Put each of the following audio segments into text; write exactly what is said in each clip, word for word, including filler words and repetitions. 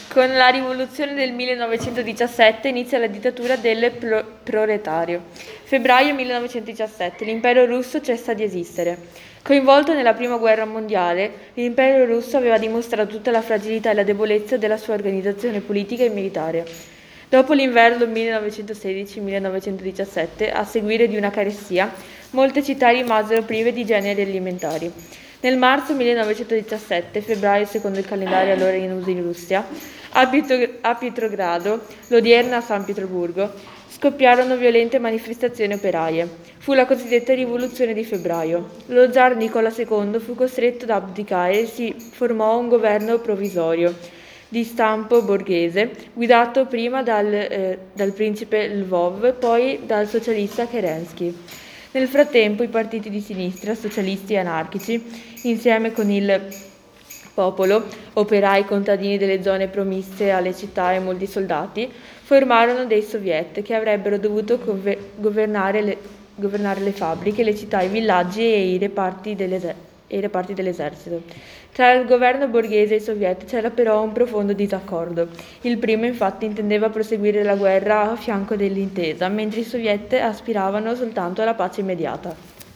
Con la rivoluzione del millenovecentodiciassette inizia la dittatura del pro- proletario. Febbraio millenovecentodiciassette, l'impero russo cessa di esistere. Coinvolto nella prima guerra mondiale, l'impero russo aveva dimostrato tutta la fragilità e la debolezza della sua organizzazione politica e militare. Dopo l'inverno millenovecentosedici millenovecentodiciassette, a seguire di una carestia, molte città rimasero prive di generi alimentari. Nel marzo millenovecentodiciassette, febbraio secondo il calendario allora in uso in Russia, a, Pietro- a Pietrogrado, l'odierna San Pietroburgo, scoppiarono violente manifestazioni operaie. Fu la cosiddetta rivoluzione di febbraio. Lo zar Nicola secondo fu costretto ad abdicare e si formò un governo provvisorio di stampo borghese, guidato prima dal, eh, dal principe Lvov, poi dal socialista Kerensky. Nel frattempo i partiti di sinistra, socialisti e anarchici, insieme con il popolo, operai contadini delle zone promesse alle città e molti soldati, formarono dei soviet che avrebbero dovuto gove- governare, le, governare le fabbriche, le città, i villaggi e i reparti, dell'eser- e i reparti dell'esercito. Tra il governo borghese e i soviet c'era però un profondo disaccordo. Il primo infatti intendeva proseguire la guerra a fianco dell'intesa, mentre i soviet aspiravano soltanto alla pace immediata.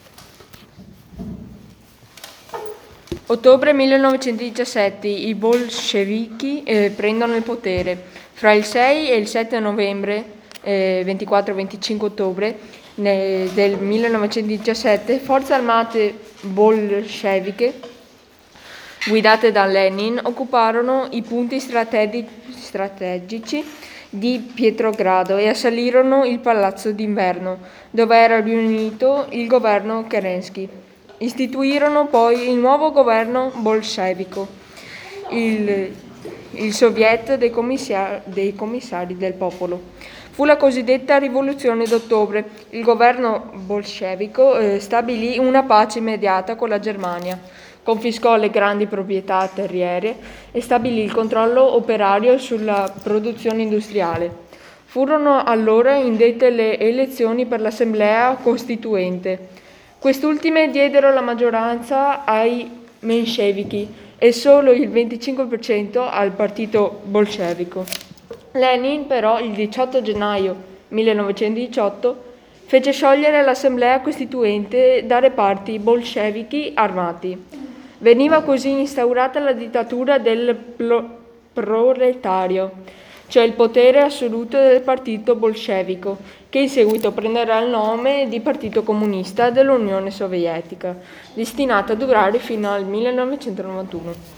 Ottobre millenovecentodiciassette i bolscevichi eh, prendono il potere. Fra il sei e il sette novembre, eh, ventiquattro venticinque ottobre ne- del millenovecentodiciassette, forze armate bolsceviche guidate da Lenin occuparono i punti strategi- strategici di Pietrogrado e assalirono il palazzo d'inverno, dove era riunito il governo Kerensky. Istituirono poi il nuovo governo bolscevico, il, il Soviet dei, commissar- dei commissari del popolo. Fu la cosiddetta rivoluzione d'ottobre. Il governo bolscevico eh, stabilì una pace immediata con la Germania, confiscò le grandi proprietà terriere e stabilì il controllo operario sulla produzione industriale. Furono allora indette le elezioni per l'Assemblea Costituente. Quest'ultime diedero la maggioranza ai menscevichi e solo il venticinque per cento al partito bolscevico. Lenin però il diciotto gennaio millenovecentodiciotto fece sciogliere l'Assemblea Costituente da reparti bolscevichi armati. Veniva così instaurata la dittatura del plo- proletario, cioè il potere assoluto del partito bolscevico, che in seguito prenderà il nome di Partito Comunista dell'Unione Sovietica, destinato a durare fino al millenovecentonovantuno.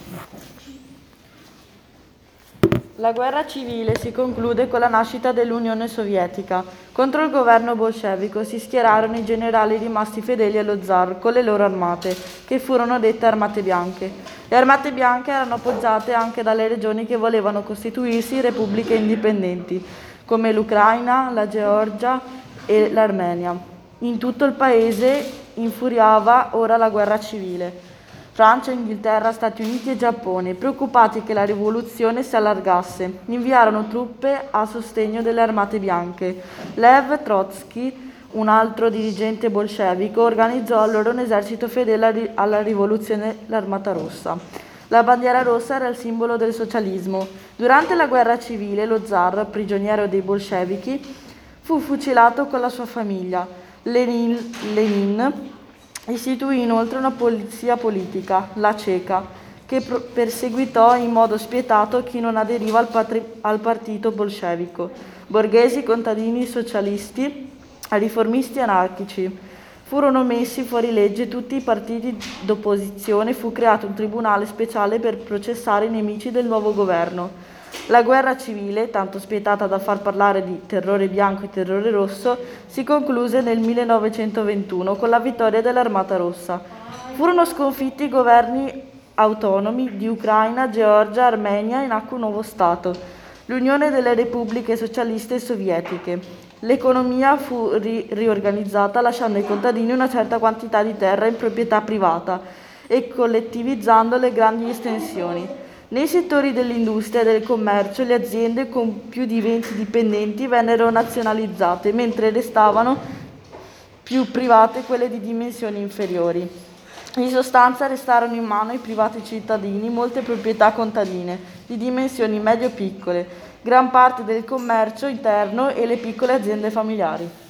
La guerra civile si conclude con la nascita dell'Unione Sovietica. Contro il governo bolscevico si schierarono i generali rimasti fedeli allo zar con le loro armate, che furono dette armate bianche. Le armate bianche erano appoggiate anche dalle regioni che volevano costituirsi repubbliche indipendenti, come l'Ucraina, la Georgia e l'Armenia. In tutto il paese infuriava ora la guerra civile. Francia, Inghilterra, Stati Uniti e Giappone, preoccupati che la rivoluzione si allargasse, inviarono truppe a sostegno delle armate bianche. Lev Trotsky, un altro dirigente bolscevico, organizzò allora un esercito fedele alla rivoluzione, l'Armata Rossa. La bandiera rossa era il simbolo del socialismo. Durante la guerra civile lo zar, prigioniero dei bolscevichi, fu fucilato con la sua famiglia. Lenin, Lenin istituì inoltre una polizia politica, la Ceca, che pro- perseguitò in modo spietato chi non aderiva al, patri- al partito bolscevico, borghesi, contadini, socialisti, riformisti e anarchici. Furono messi fuori legge tutti i partiti d'opposizione e fu creato un tribunale speciale per processare i nemici del nuovo governo. La guerra civile, tanto spietata da far parlare di terrore bianco e terrore rosso, si concluse nel millenovecentoventuno con la vittoria dell'Armata Rossa. Furono sconfitti i governi autonomi di Ucraina, Georgia, Armenia e nacque un nuovo Stato, l'Unione delle Repubbliche Socialiste Sovietiche. L'economia fu ri- riorganizzata lasciando ai contadini una certa quantità di terra in proprietà privata e collettivizzando le grandi estensioni. Nei settori dell'industria e del commercio le aziende con più di venti dipendenti vennero nazionalizzate, mentre restavano più private quelle di dimensioni inferiori. In sostanza restarono in mano ai privati cittadini molte proprietà contadine di dimensioni medio-piccole, gran parte del commercio interno e le piccole aziende familiari.